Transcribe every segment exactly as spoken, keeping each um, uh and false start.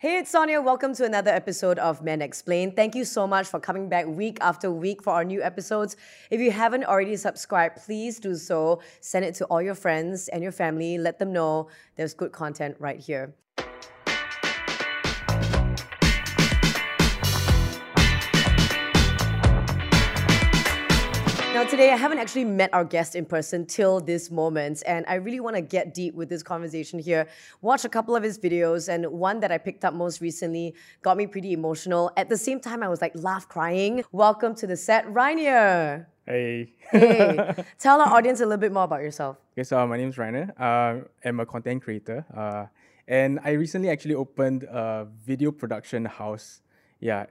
Hey, it's Sonia. Welcome to another episode of Men Explain. Thank you so much for coming back week after week for our new episodes. If you haven't already subscribed, please do so. Send it to all your friends and your family. Let them know there's good content right here. Now today, I haven't actually met our guest in person till this moment, and I really want to get deep with this conversation here. Watch a couple of his videos, and one that I picked up most recently got me pretty emotional. At the same time, I was like laugh crying. Welcome to the set, Rainier. Hey. Hey, tell our audience a little bit more about yourself. Okay, so uh, my name is Rainer. Uh, I'm a content creator, uh, and I recently actually opened a video production house. Yeah,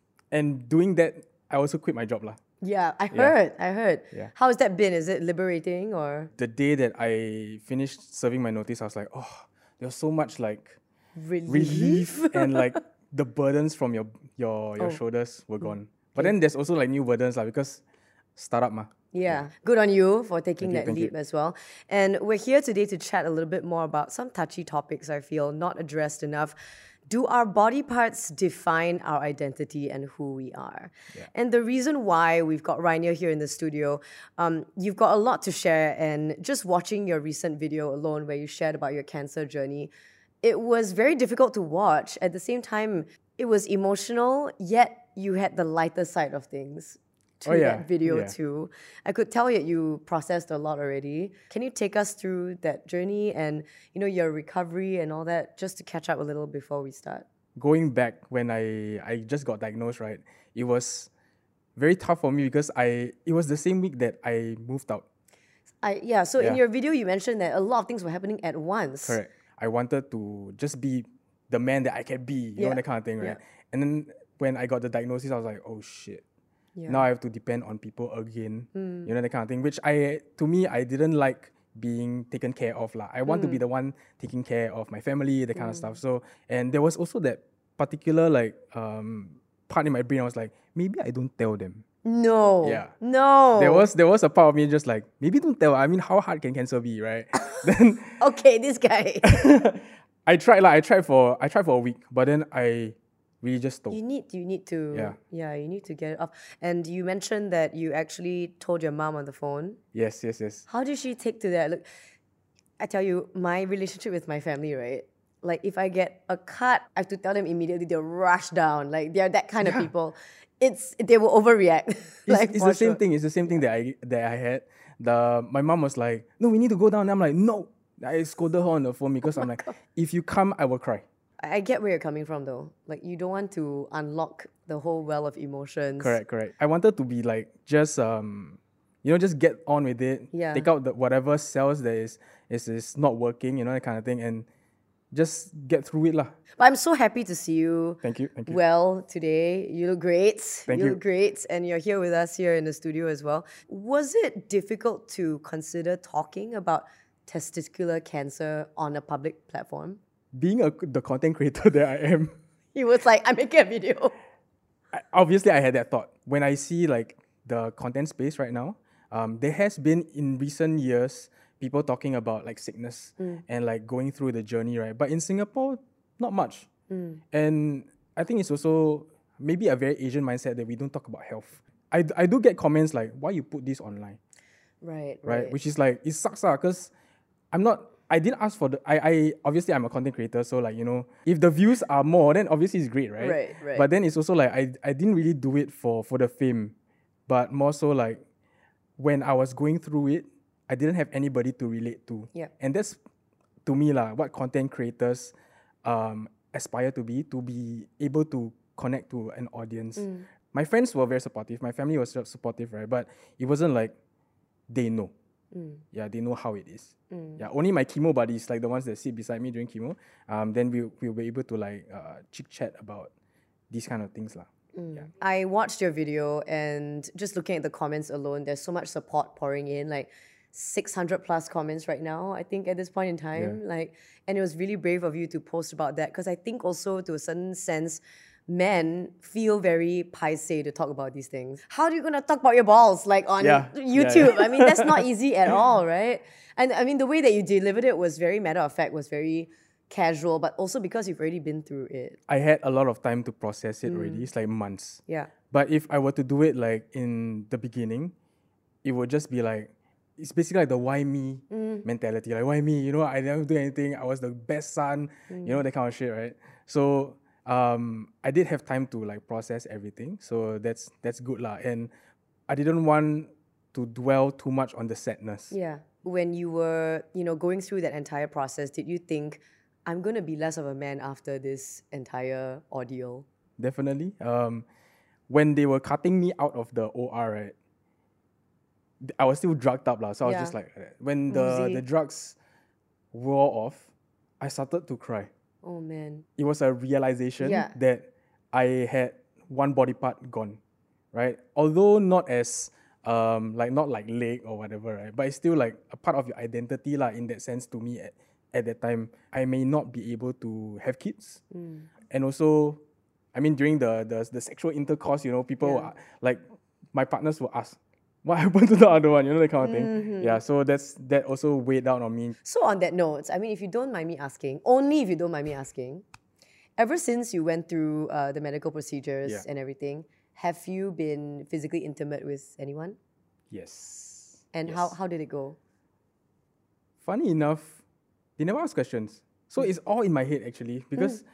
and doing that, I also quit my job lah. Yeah, I heard, yeah. I heard. Yeah. How has that been? Is it liberating or? The day that I finished serving my notice, I was like, oh, there was so much like relief, relief and like the burdens from your your your oh. shoulders were gone. But okay. then there's also like new burdens lah because startup ma. Yeah. yeah, good on you for taking thank that you, leap you. as well. And we're here today to chat a little bit more about some touchy topics I feel not addressed enough. Do our body parts define our identity and who we are? Yeah. And the reason why we've got Rainier here in the studio, um, you've got a lot to share, and just watching your recent video alone where you shared about your cancer journey, it was very difficult to watch. At the same time, it was emotional, yet you had the lighter side of things to oh, yeah. that video yeah. too. I could tell that you processed a lot already. Can you take us through that journey and, you know, your recovery and all that, just to catch up a little before we start? Going back when I, I just got diagnosed, right, it was very tough for me because I it was the same week that I moved out. I yeah, so yeah. in your video you mentioned that a lot of things were happening at once. Correct. I wanted to just be the man that I can be, you yeah. know, that kind of thing, right? Yeah. And then when I got the diagnosis, I was like, oh shit. Yeah. Now I have to depend on people again, mm. you know, that kind of thing, which I, to me, I didn't like being taken care of. La. I want mm. to be the one taking care of my family, that kind mm. of stuff. So, and there was also that particular like um, part in my brain, I was like, maybe I don't tell them. No. Yeah. No. There was there was a part of me just like, maybe don't tell. I mean, how hard can cancer be, right? Then okay, this guy. I tried, like, I tried for I tried for a week, but then I really just stopped. You need, you need to, yeah. yeah, you need to get it off. And you mentioned that you actually told your mom on the phone. Yes, yes, yes. How did she take to that? Look, I tell you, my relationship with my family, right? Like, if I get a cut, I have to tell them immediately. They'll rush down. Like, they're that kind yeah. of people. It's they will overreact. It's, like, it's the same sure. thing. It's the same thing that I that I had. The my mom was like, "No, we need to go down." And I'm like, "No." I scolded her on the phone because oh I'm like, God. "If you come, I will cry." I get where you're coming from though. Like, you don't want to unlock the whole well of emotions. Correct, correct. I wanted to be like just um, you know, just get on with it. Yeah. Take out the whatever cells that is is is not working, you know, that kind of thing, and just get through it lah. But I'm so happy to see you. Thank you. Thank you. Well, today you look great. Thank you. you. look great, and you're here with us here in the studio as well. Was it difficult to consider talking about testicular cancer on a public platform? Being a, the content creator that I am, he was like, I'm making a video. I, obviously, I had that thought. When I see like the content space right now, um, there has been in recent years people talking about like sickness mm. and like going through the journey, right? But in Singapore, not much. Mm. And I think it's also maybe a very Asian mindset that we don't talk about health. I, I do get comments like, why you put this online? Right, right. right. Which is like, it sucks because I'm not, I didn't ask for the, I, I, obviously I'm a content creator, so like, you know, if the views are more, then obviously it's great, right? Right, right. But then it's also like, I, I didn't really do it for, for the fame, but more so like, when I was going through it, I didn't have anybody to relate to. Yeah. And that's, to me, lah, what content creators um, aspire to be, to be able to connect to an audience. Mm. My friends were very supportive. My family was supportive, right? But it wasn't like they know. Mm. Yeah, they know how it is. Mm. Yeah, only my chemo buddies, like the ones that sit beside me during chemo, um, then we we were able to like uh, chit chat about these kind of things, lah. Mm. Yeah. I watched your video, and just looking at the comments alone, there's so much support pouring in, like six hundred plus comments right now, I think, at this point in time. Yeah. Like, and it was really brave of you to post about that, because I think also to a certain sense, men feel very paise to talk about these things. How are you going to talk about your balls, like, on yeah. YouTube? Yeah, yeah. I mean, that's not easy at all, right? And I mean, the way that you delivered it was very matter of fact, was very casual, but also because you've already been through it. I had a lot of time to process it already. It's like months. Yeah. But if I were to do it like in the beginning, it would just be like, it's basically like the why me mentality. Like, why me? You know, I never do anything. I was the best son, you know, that kind of shit, right? So um, I did have time to like process everything. So that's that's good lah. And I didn't want to dwell too much on the sadness. Yeah. When you were, you know, going through that entire process, did you think, I'm going to be less of a man after this entire ordeal? Definitely. Um, when they were cutting me out of the O R, right, I was still drugged up, lah. So I was Yeah. just like, when the, Woozy. the drugs wore off, I started to cry. Oh, man. It was a realization Yeah. that I had one body part gone, right? Although not as, um, like not like leg or whatever, right? But it's still like a part of your identity, lah, in that sense to me at, at that time. I may not be able to have kids. Mm. And also, I mean, during the, the, the sexual intercourse, you know, people, Yeah. were, like, my partners will ask, what happened to the other one? You know, that kind of thing. Mm-hmm. Yeah, so that's that also weighed down on me. So on that note, I mean, if you don't mind me asking, only if you don't mind me asking, ever since you went through uh, the medical procedures Yeah. and everything, have you been physically intimate with anyone? Yes. And Yes. how, how did it go? Funny enough, they never ask questions. So it's all in my head actually, because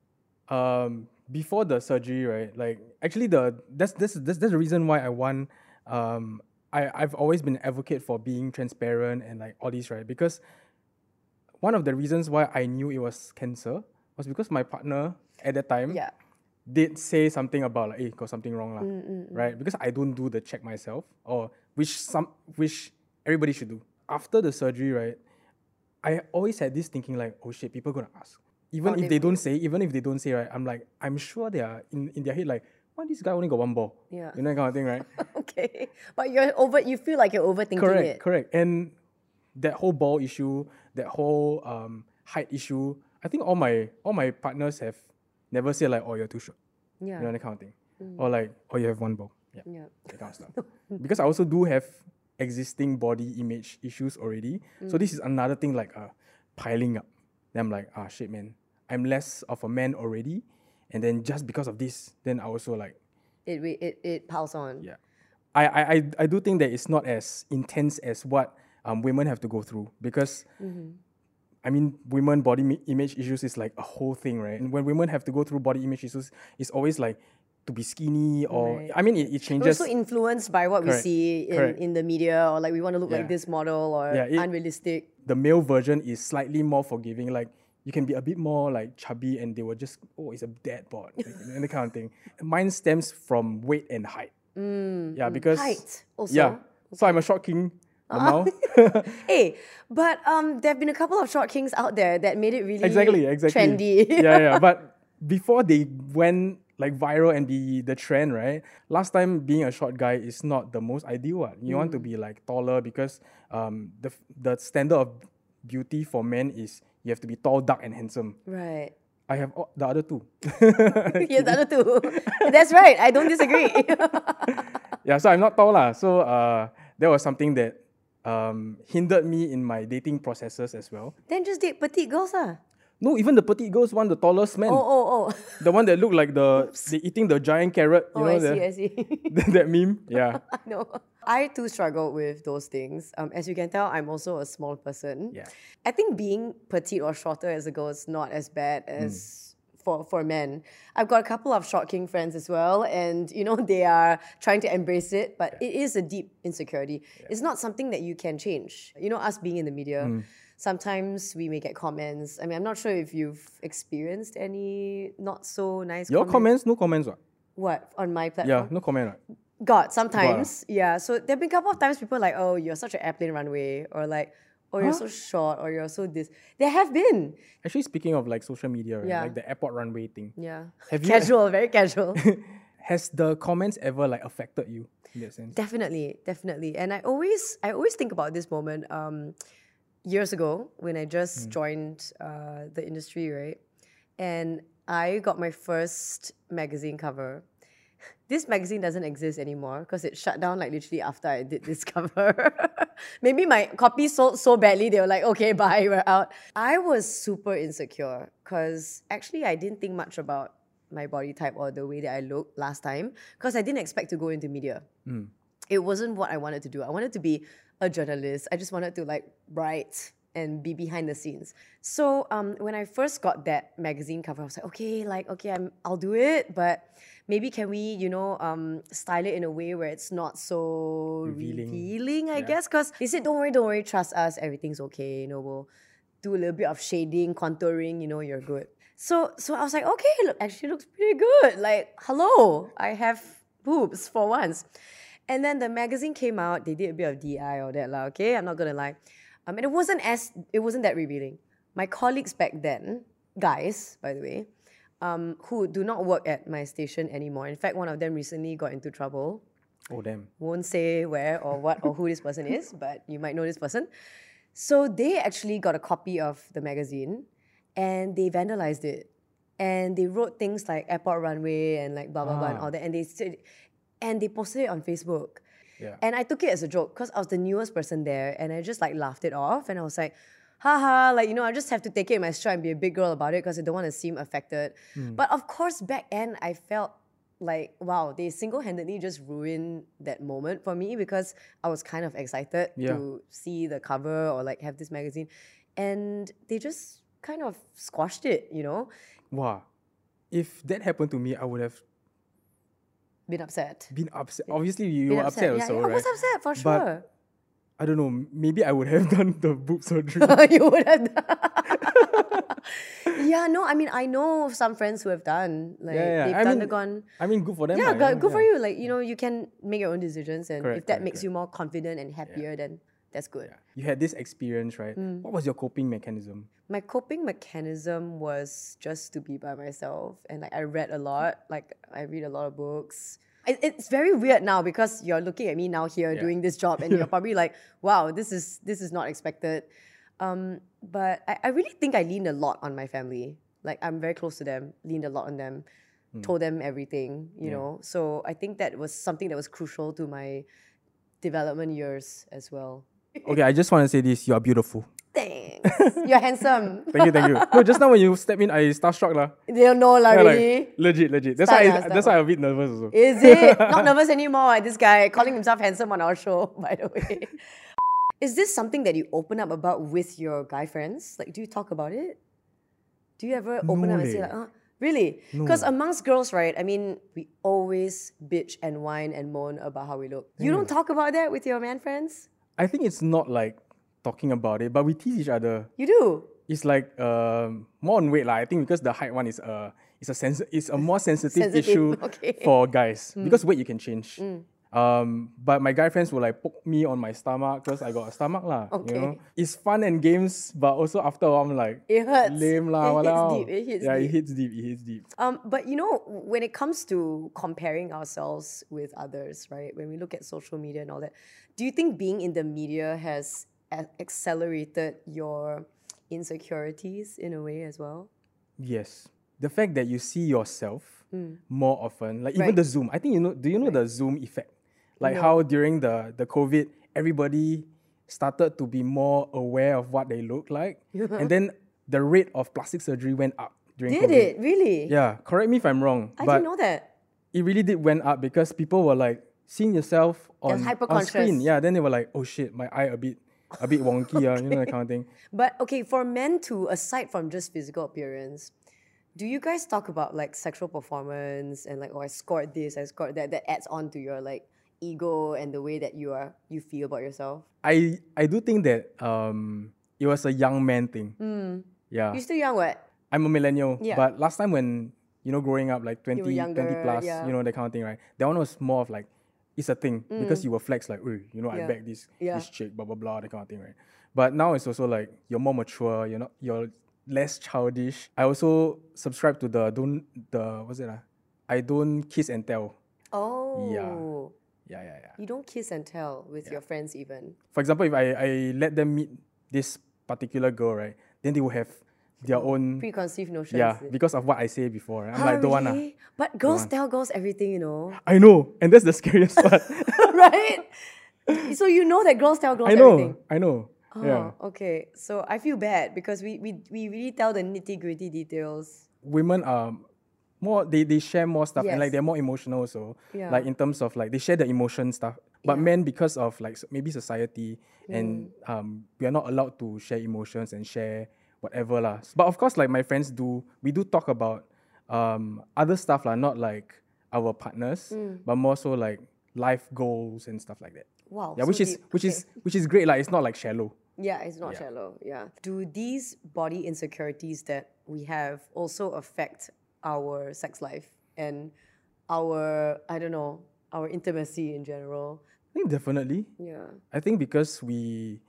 um, before the surgery, right? Like actually, the that's that's that's, that's the reason why I want. Um, I I've always been an advocate for being transparent and like all these, right? Because one of the reasons why I knew it was cancer was because my partner at that time Yeah. did say something about like, hey, got something wrong, lah, right? Because I don't do the check myself, or which some which everybody should do. After the surgery, right, I always had this thinking like, oh shit, people gonna ask. Even Oh, if they they don't will. say, even if they don't say, right, I'm like, I'm sure they are in, in their head like, why this guy only got one ball? Yeah. You know, that kind of thing, right? Okay. But you're over, you feel like you're overthinking Correct, it. correct. And that whole ball issue, that whole um, height issue, I think all my all my partners have never said like, oh, you're too short. Yeah. You know, that kind of thing. Or like, oh, you have one ball. Yeah, Yeah. that kind of stuff. Because I also do have existing body image issues already. So this is another thing like uh, piling up. Then I'm like, ah, shit, man. I'm less of a man already. And then just because of this, then I also like, It, re- it, it piles on. yeah. I, I, I, I do think that it's not as intense as what um, women have to go through. Because, I mean, women body mi- image issues is like a whole thing, right? And when women have to go through body image issues, it's always like to be skinny or, Right. I mean, it, it We're changes. also influenced by what Correct, we see in, correct. in the media, or like we want to look Yeah. like this model, or Yeah, it- unrealistic. The male version is slightly more forgiving. Like, you can be a bit more like chubby and they will just, oh, it's a dad bod, like, and that kind of thing. Mine stems from weight and height. Yeah, because... Height also. Yeah. So I'm a short king, Lamau. Hey, but um, there have been a couple of short kings out there that made it really Exactly, exactly. trendy. yeah, yeah. But before they went like viral and be the trend, right? Last time being a short guy is not the most ideal one. You want to be like taller because um the the standard of beauty for men is you have to be tall, dark, and handsome. Right. I have all, the other two. Yeah, the other two. That's right. I don't disagree. Yeah, so I'm not tall lah. So uh, that was something that um, hindered me in my dating processes as well. Then just date petite girls, ah. No, even the petite girls want the tallest man. Oh, oh, oh. The one that look like the they eating the giant carrot. You Oh, know I the, see, I see. that meme. Yeah, I know. I too struggle with those things. Um, as you can tell, I'm also a small person. yeah. I think being petite or shorter as a girl is not as bad as for, for men. I've got a couple of short king friends as well, and you know they are trying to embrace it, but it is a deep insecurity. It's not something that you can change. You know, us being in the media, sometimes we may get comments. I mean, I'm not sure if you've experienced any not so nice Your comments. comments, no comments, what? What on my platform? Yeah, no comment, what? God, sometimes. Yeah. So there have been a couple of times people are like, oh, you're such an airplane runway, or like, oh, you're so short, or you're so this. There have been. Actually, speaking of like social media, right? Yeah. Like the airport runway thing. Yeah. Have you- Casual, very casual. Has the comments ever like affected you in that sense? Definitely, definitely. And I always I always think about this moment um, years ago when I just joined uh, the industry, right? And I got my first magazine cover. this magazine doesn't exist anymore because it shut down like literally after I did this cover. Maybe my copy sold so badly, they were like, okay, bye, we're out. I was super insecure because actually I didn't think much about my body type or the way that I looked last time because I didn't expect to go into media. Mm. It wasn't what I wanted to do. I wanted to be a journalist. I just wanted to like write and be behind the scenes. So um, when I first got that magazine cover, I was like, okay, like, okay, I'm, I'll do it, but maybe can we, you know, um, style it in a way where it's not so Revealing. revealing, I Yeah. guess, because they said, don't worry, don't worry, trust us, everything's okay, you know, we'll do a little bit of shading, contouring, you know, you're good. So, so I was like, okay, look, actually looks pretty good. Like, hello, I have boobs for once. And then the magazine came out, they did a bit of D I or that, lah, okay, I'm not gonna lie. Um, and it wasn't as it wasn't that revealing. My colleagues back then, guys, by the way, um, who do not work at my station anymore. In fact, one of them recently got into trouble. Oh, damn. Won't say where or what or who this person is, but you might know this person. So they actually got a copy of the magazine and they vandalized it. And they wrote things like airport runway and like blah blah blah and Ah. all that. And they said, and they posted it on Facebook. Yeah. And I took it as a joke because I was the newest person there and I just like laughed it off and I was like, haha, like, you know, I just have to take it in my stride and be a big girl about it because I don't want to seem affected. Mm. But of course, back then, I felt like, wow, they single-handedly just ruined that moment for me because I was kind of excited Yeah. to see the cover or like have this magazine. And they just kind of squashed it, you know? Wow. If that happened to me, I would have Been upset. been upset. Obviously, you Been were upset, Yeah, also, yeah, right? I was upset for But- sure. I don't know. Maybe I would have done the boob surgery. You would have done. Yeah, no, I mean, I know some friends who have done, like, Yeah, yeah. they've I mean, undergone. I mean, good for them. Yeah, lah, good, know, good for yeah. you. Like, you know, you can make your own decisions, and Correct, if that correct, makes you more confident and happier, then that's good. Yeah. You had this experience, right? Mm. What was your coping mechanism? My coping mechanism was just to be by myself, and like I read a lot. Like I read a lot of books. It, it's very weird now because you're looking at me now here Yeah. doing this job, and you're probably like, "Wow, this is this is not expected." Um, but I, I really think I leaned a lot on my family. Like I'm very close to them, leaned a lot on them, told them everything, you Yeah. know. So I think that was something that was crucial to my development years as well. Okay, I just want to say this. You are beautiful. Thanks. You're handsome. Thank you, thank you. No, just now when you step in, I starstruck lah. They don't know lah, Yeah, like, really. legit, legit. That's Start why. lah, I, start that's why I'm a bit nervous also. Is it? Not nervous anymore. This guy calling himself handsome on our show, by the way. Is this something that you open up about with your guy friends? Like, do you talk about it? Do you ever open No up and say leh. like, uh, really? No. Because amongst girls, right, I mean, we always bitch and whine and moan about how we look. You don't talk about that with your man friends? I think it's not like talking about it, but we tease each other. You do? It's like um, more on weight lah. I think because the height one is a is a sens- it's a more sensitive, Sensitive, issue okay. for guys because weight you can change. Um, but my guy friends will like poke me on my stomach because I got a stomach lah. Okay. You know, it's fun and games, but also after a while I'm like It hurts. lame lah. It hits walao. deep, it hits yeah, deep. it hits deep. It hits deep. Um, but you know, when it comes to comparing ourselves with others, right? When we look at social media and all that, do you think being in the media has a- accelerated your insecurities in a way as well? Yes, the fact that you see yourself more often, like even Right. the Zoom. I think you know. Do you know the Zoom effect? Like No. how during the the COVID, everybody started to be more aware of what they look like, and then the rate of plastic surgery went up during Did COVID. it really? Yeah, correct me if I'm wrong, I but didn't know that. it really did went up because people were like seeing yourself on, on hyper-conscious. screen. Yeah, then they were like, oh shit, my eye a bit a bit wonky, uh, you know, that kind of thing. But okay, for men too, aside from just physical appearance, do you guys talk about like sexual performance and like, oh, I scored this, I scored that? That adds on to your like ego and the way that you are you feel about yourself. I I do think that um it was a young man thing. Yeah. You're still young, what? I'm a millennial, Yeah. but last time when, you know, growing up, like twenty, younger, twenty plus, yeah. you know, that kind of thing, right? That one was more of like, it's a thing because you were flex like, "Oi, you know, I Mm. Yeah. back this, Yeah. this chick, blah, blah, blah, that kind of thing, right? But now it's also like, you're more mature, you're not, you're less childish. I also subscribe to the, don't, the, what's it, ah? I don't kiss and tell. Oh. Yeah, yeah, yeah. You don't kiss and tell with your friends even. For example, if I, I let them meet this particular girl, right, then they will have their own Preconceived notions. yeah is it? because of what I say before. Right? I'm Huh, like don't wanna. really? But girls want. tell girls everything, you know. I know, and that's the scariest part. Right? So you know that girls tell girls I know, everything. I know. Oh, Yeah, okay. So I feel bad because we, we, we really tell the nitty gritty details. women are more they, they share more stuff and like Yes. they're more emotional also. Yeah. Like in terms of like they share the emotion stuff. But Yeah. men because of like s- maybe society Mm. and um we are not allowed to share emotions and share whatever lah. But of course like my friends do we do talk about um other stuff lah, not like our partners, Mm. but more so like life goals and stuff like that. Wow. Yeah, so which is deep. which Okay. is which is great like it's not like shallow. Yeah, it's not Yeah. shallow. Yeah. Do these body insecurities that we have also affect our sex life and our, I don't know, our intimacy in general? I think definitely. Yeah. I think because we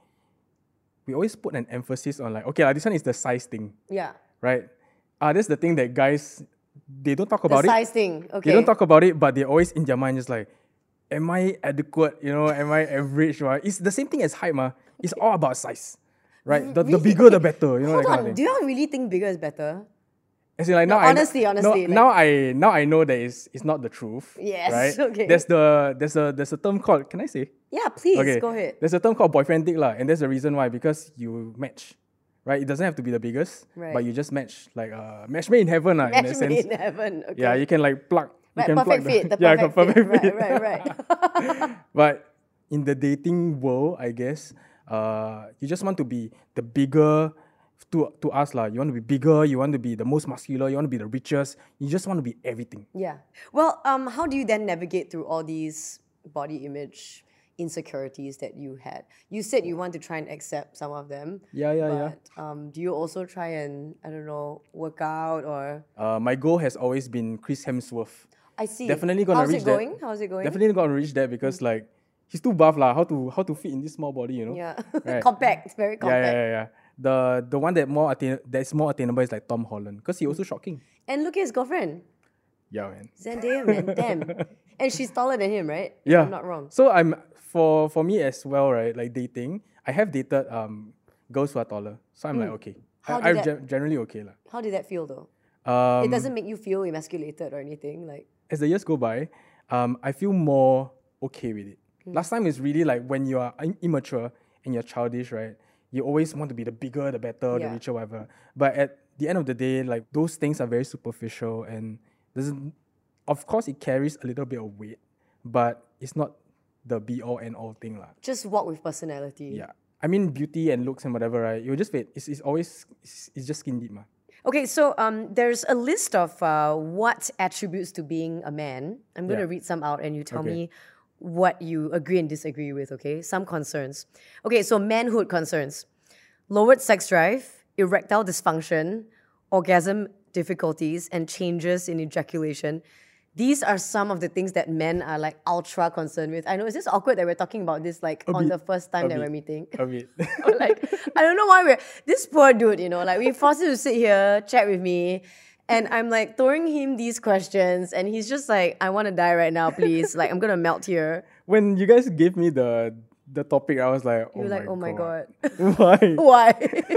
we always put an emphasis on like, okay, like this one is the size thing, Yeah. right? Ah, that's the thing that guys they don't talk The about it. size thing. Okay. They don't talk about it, but they always in their mind just like, am I adequate? You know, am I average? Right? It's the same thing as height, ma. It's all about size, right? The, the Really? bigger the better. You know Hold that kind on. of Do thing. you really think bigger is better? As in, like No, now, honestly, I, honestly, no, like- now I now I know that it's it's not the truth. Yes, Right. okay. There's the there's a there's a term called. Can I say? Yeah, please, Okay. go ahead. There's a term called boyfriend dick lah, and that's the reason why because you match, right? It doesn't have to be the biggest, Right. but you just match like uh match made in heaven lah. In Match that made sense, in heaven. Okay. yeah, you can like plug. You Right, can perfect plug fit. The yeah, perfect, perfect fit. fit. Right, right, right. But in the dating world, I guess, uh, you just want to be the bigger. To, to us lah, you want to be bigger, you want to be the most muscular, you want to be the richest, you just want to be everything. Yeah. Well, um, how do you then navigate through all these body image insecurities that you had? You said you want to try and accept some of them. Yeah, yeah, yeah. But um, do you also try and, I don't know, work out or? Uh, my goal has always been Chris Hemsworth. I see. Definitely gonna How's reach it that. going? How's it going? Definitely gonna reach that because like he's too buff lah. How to how to fit in this small body, you know? Yeah. Right. Compact. Very Yeah, compact. yeah, yeah, yeah. The the one that more attain- that's more attainable is like Tom Holland because he also shocking. And look at his girlfriend. Yeah, man. Zendaya, man. Damn. And she's taller than him, right? If Yeah. I'm not wrong. So I'm for for me as well, right? Like dating, I have dated um girls who are taller. So I'm like okay. How I, did I'm that- gen- generally okay lah. How did that feel though? Um, It doesn't make you feel emasculated or anything. Like, as the years go by, um, I feel more okay with it. Hmm. Last time is really like when you are im- immature and you're childish, right? You always want to be the bigger, the better, the Yeah. richer, whatever. But at the end of the day, like those things are very superficial and doesn't. Of course, it carries a little bit of weight, but it's not the be all and all thing, lah. just walk with personality. Yeah, I mean beauty and looks and whatever, right? You just wait. It's, it's always it's, it's just skin deep, ma. Okay, so um, there's a list of uh, what attributes to being a man. I'm going to Yeah. read some out and you tell Okay. me what you agree and disagree with, okay? Some concerns. Okay, so manhood concerns. Lowered sex drive, erectile dysfunction, orgasm difficulties, and changes in ejaculation. These are some of the things that men are like ultra concerned with. I know, is this awkward that we're talking about this like A on bit, the first time a that bit. we're meeting? A bit. Or like, I don't know why we're this poor dude, you know, like we forced him to sit here, chat with me, and I'm like throwing him these questions, and he's just like, I want to die right now, please. Like, I'm gonna melt here. When you guys gave me the the topic, I was like, oh You're my like, oh my god. Why? Why?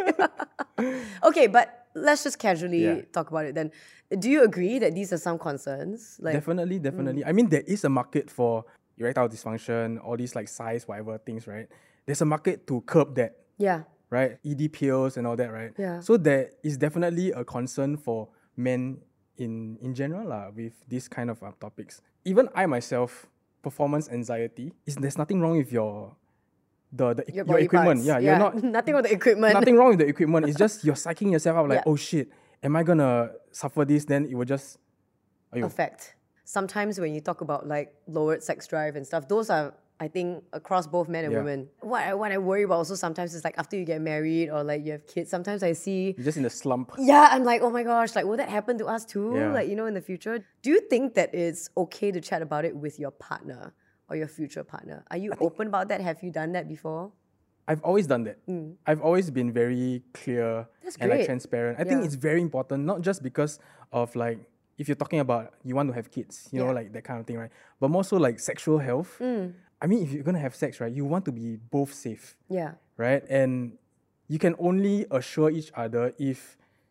Okay, but let's just casually Yeah. talk about it then. Do you agree that these are some concerns? Like, Definitely, definitely. I mean, there is a market for erectile dysfunction, all these like size, whatever things, right? There's a market to curb that, yeah, right? E D pills and all that, right? Yeah. So there is definitely a concern for men in in general lah with these kind of uh, topics. Even I myself, performance anxiety, is there's nothing wrong with your the, the your your body equipment. parts. Yeah, you're not nothing with the equipment. nothing wrong with the equipment. It's just you're psyching yourself out like, Yeah. oh shit, am I gonna suffer this? Then it will just Aiyo. Effect. Sometimes when you talk about like lowered sex drive and stuff, those are, I think, across both men and Yeah. women. What I, what I worry about also sometimes is like after you get married or like you have kids, sometimes I see, You're just in a slump. yeah, I'm like, oh my gosh, like will that happen to us too? Yeah. Like, you know, in the future? Do you think that it's okay to chat about it with your partner or your future partner? Are you open about that? Have you done that before? I've always done that. I've always been very clear Mm. That's and like great. transparent. I think Yeah. it's very important, not just because of like if you're talking about you want to have kids, you know, Yeah. like that kind of thing, right? But more so like sexual health. Mm. I mean, if you're gonna have sex, right, you want to be both safe, Yeah. right? And you can only assure each other if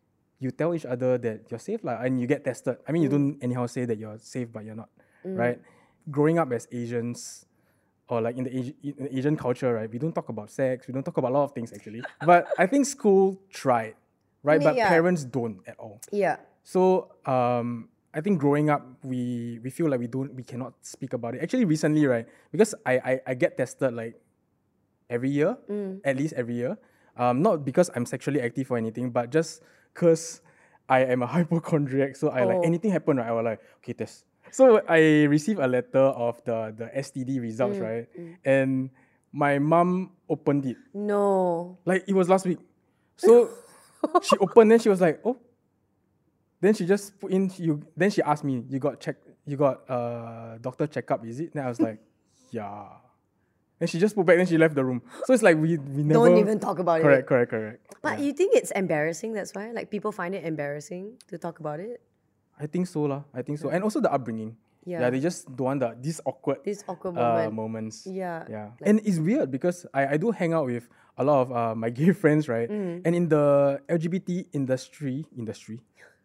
you tell each other that you're safe lah, and you get tested. I mean, you don't anyhow say that you're safe, but you're not, right? Growing up as Asians, or like in the, Asi- in the Asian culture, right? We don't talk about sex. We don't talk about a lot of things actually. But I think school tried, right? Me- But yeah. parents don't at all. Yeah. So um, I think growing up, we we feel like we don't, we cannot speak about it. Actually, recently, right? Because I I, I get tested like every year, at least every year. Um, not because I'm sexually active or anything, but just because I am a hypochondriac. So I like Oh. anything happen, right? I was like, okay, test. So I received a letter of the the S T D results, right? And my mom opened it. No. Like it was last week. So she opened, then she was like, oh. Then she just put in you. Then she asked me, you got check, you got uh doctor checkup, is it? Then I was like, yeah. Then she just put back. Then she left the room. So it's like we we never Don't even talk about correct, it. correct, correct. But Yeah. you think it's embarrassing, that's why? Like people find it embarrassing to talk about it? I think so lah. I think so, and also the upbringing. Yeah. they just don't want the these awkward This awkward uh, moment. moments. Yeah. Yeah. Like- And it's weird because I, I do hang out with a lot of uh, my gay friends, right? Mm. And in the L G B T industry, industry,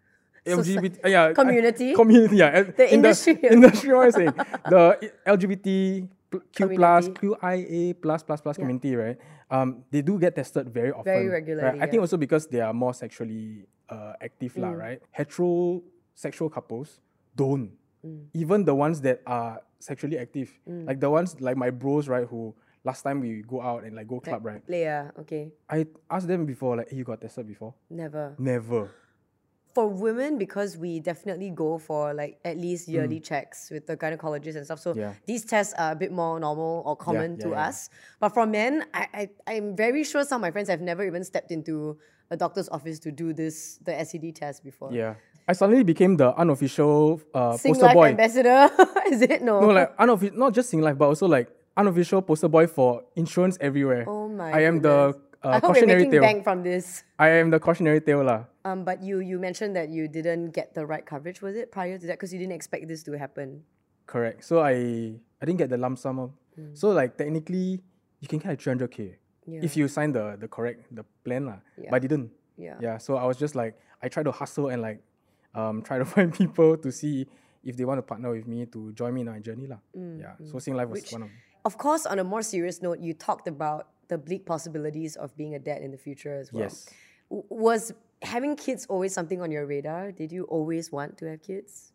L G B T, uh, yeah, I- Community? community, yeah. uh, The in industry. the industry, what I'm saying, the L G B T pl- Q plus, Community. Q I A plus plus plus Yeah. community, right? Um, they do get tested very often, Very right? regularly, I think yeah. also because they are more sexually uh, active, lah, Mm. right? Heterosexual couples don't. Mm. Even the ones that are sexually active, like the ones like my bros, right? Who last time we go out and like go club, right? Yeah, okay. I asked them before, like, hey, you got tested before? Never. Never. For women, because we definitely go for like at least yearly checks with the gynecologist and stuff. So Mm. Yeah. these tests are a bit more normal or common yeah, to yeah. us. But for men, I, I I'm very sure some of my friends have never even stepped into a doctor's office to do this the S T D test before. Yeah. I suddenly became the unofficial uh, Sing poster Life boy. ambassador, is it? No. No, like unofficial, not just Sing Life, but also like unofficial poster boy for insurance everywhere. Oh my I am goodness. the I uh, hope we're cautionary making tale. bank from this. I am the cautionary tale lah. Um, but you you mentioned that you didn't get the right coverage, was it, prior to that? Because you didn't expect this to happen. Correct. So I I didn't get the lump sum. Of, So like technically, you can get like three hundred k Yeah. if you sign the the correct the plan lah. Yeah. But I didn't. Yeah. Yeah. So I was just like I try to hustle and like um try to find people to see if they want to partner with me to join me in my journey lah. Yeah. So Sing Life was Which- one of. Of course, on a more serious note, you talked about the bleak possibilities of being a dad in the future as well. Yes. W- Was having kids always something on your radar? Did you always want to have kids?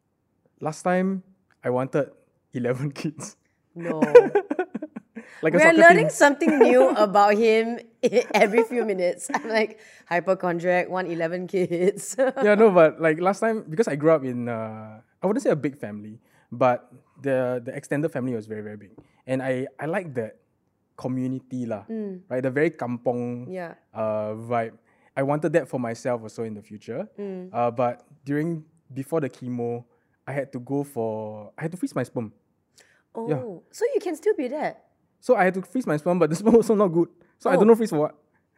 Last time I wanted eleven kids. No. Like a We're soccer learning team. something new about him i- every few minutes. I'm like, hypochondriac, want eleven kids. Yeah, no, but like last time because I grew up in uh, I wouldn't say a big family, but the the extended family was very very big, and I I like that community lah, right? The very kampong Yeah. uh, vibe. I wanted that for myself also in the future, uh, but during before the chemo, I had to go for I had to freeze my sperm. Oh, so you can still be that. So I had to freeze my sperm, but the sperm also not good. So I Oh. don't know freeze for what.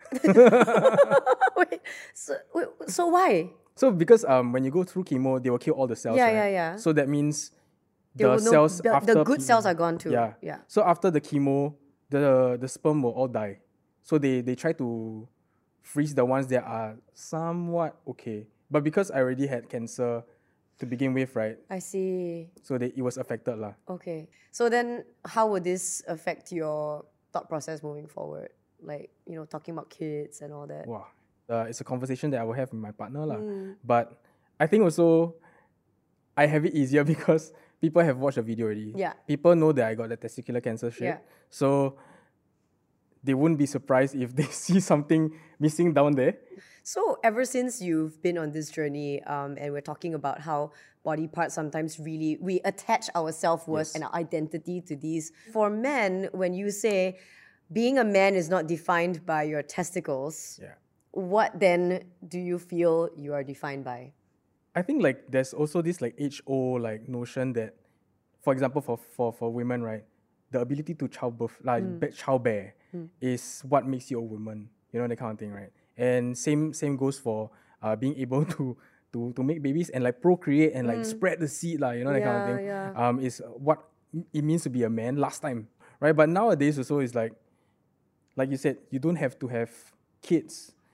wait, so, wait, so why? So because um when you go through chemo, they will kill all the cells. Yeah, right? yeah, yeah. So that means They the will know- cells the, after the good chemo- cells are gone too. Yeah. Yeah. So after the chemo, the the sperm will all die. So they they try to freeze the ones that are somewhat okay. But because I already had cancer to begin with, right? I see. So they, it was affected lah. Okay. So then how would this affect your thought process moving forward? Like, you know, talking about kids and all that. Wow. Uh, it's a conversation that I will have with my partner lah. Mm. But I think also I have it easier because people have watched the video already. Yeah. People know that I got the testicular cancer shit. Yeah. So they wouldn't be surprised if they see something missing down there. So ever since you've been on this journey, um, and we're talking about how body parts sometimes really, we attach our self-worth Yes. and our identity to these. For men, when you say being a man is not defined by your testicles, Yeah. what then do you feel you are defined by? I think like there's also this like age old like notion that, for example, for for for women, right, the ability to childbirth, like Mm. be- childbear, is what makes you a woman. You know, that kind of thing, right? And same same goes for uh, being able to to to make babies and like procreate and like spread the seed, lah. You know, that kind of Mm. Yeah, thing. yeah. Um, is what it means to be a man last time, right? But nowadays also is like, like you said, you don't have to have kids.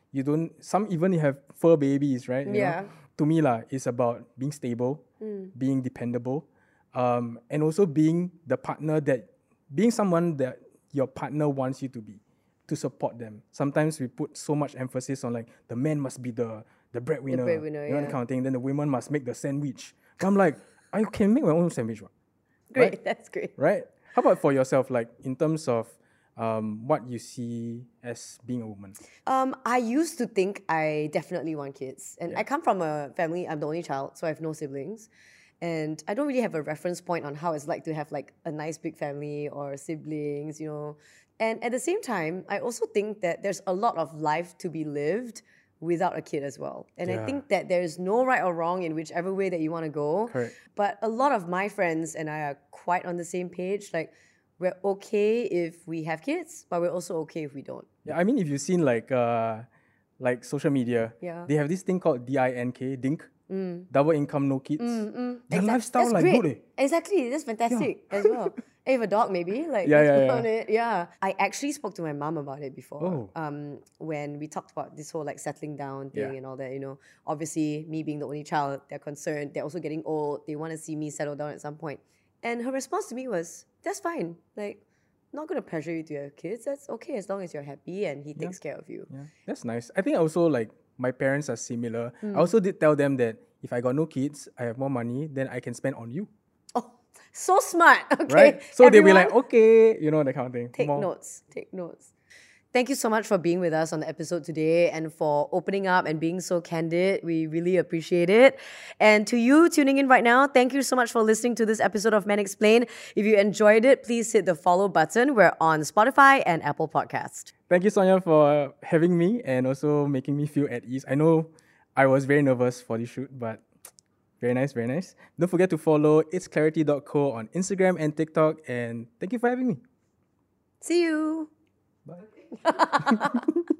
You don't. Some even have fur babies, right? You Yeah. know? To me, lah, it's about being stable, being dependable, um, and also being the partner that, being someone that your partner wants you to be, to support them. Sometimes we put so much emphasis on like the man must be the the breadwinner, breadwinner, you know, yeah. that kind of thing. Then the women must make the sandwich. I'm like, I can make my own sandwich, what? Great, Right? that's great. Right? How about for yourself, like in terms of um, what you see as being a woman? Um, I used to think I definitely want kids. And I come from a family, I'm the only child, so I have no siblings. And I don't really have a reference point on how it's like to have like a nice big family or siblings, you know. And at the same time, I also think that there's a lot of life to be lived without a kid as well. And I Yeah. think that there's no right or wrong in whichever way that you want to go. Correct. But a lot of my friends and I are quite on the same page. Like, we're okay if we have kids, but we're also okay if we don't. Yeah, I mean, if you've seen like uh, like social media, Yeah. they have this thing called D I N K, DINK, double income, no kids. Their Exact- lifestyle that's like great. good, eh? Exactly, that's fantastic as well. And you have a dog, maybe like Yeah, let's yeah, put yeah. on it. Yeah, I actually spoke to my mom about it before. Oh. Um, when we talked about this whole like settling down thing Yeah. and all that. You know, obviously me being the only child, they're concerned. They're also getting old. They want to see me settle down at some point. And her response to me was, "That's fine. Like, not gonna pressure you to have kids. That's okay as long as you're happy and he takes care of you." Yeah, that's nice. I think also like my parents are similar. Hmm. I also did tell them that if I got no kids, I have more money, then I can spend on you, Oh, so smart. Okay, right? So they'll be like, everyone, okay, you know, that kind of thing. take More- notes. Take notes. Thank you so much for being with us on the episode today and for opening up and being so candid. We really appreciate it. And to you tuning in right now, thank you so much for listening to this episode of Men Explain. If you enjoyed it, please hit the follow button. We're on Spotify and Apple Podcast. Thank you, Sonia, for having me and also making me feel at ease. I know I was very nervous for this shoot, but very nice, very nice. Don't forget to follow its clarity dot co on Instagram and TikTok. And thank you for having me. See you. Bye.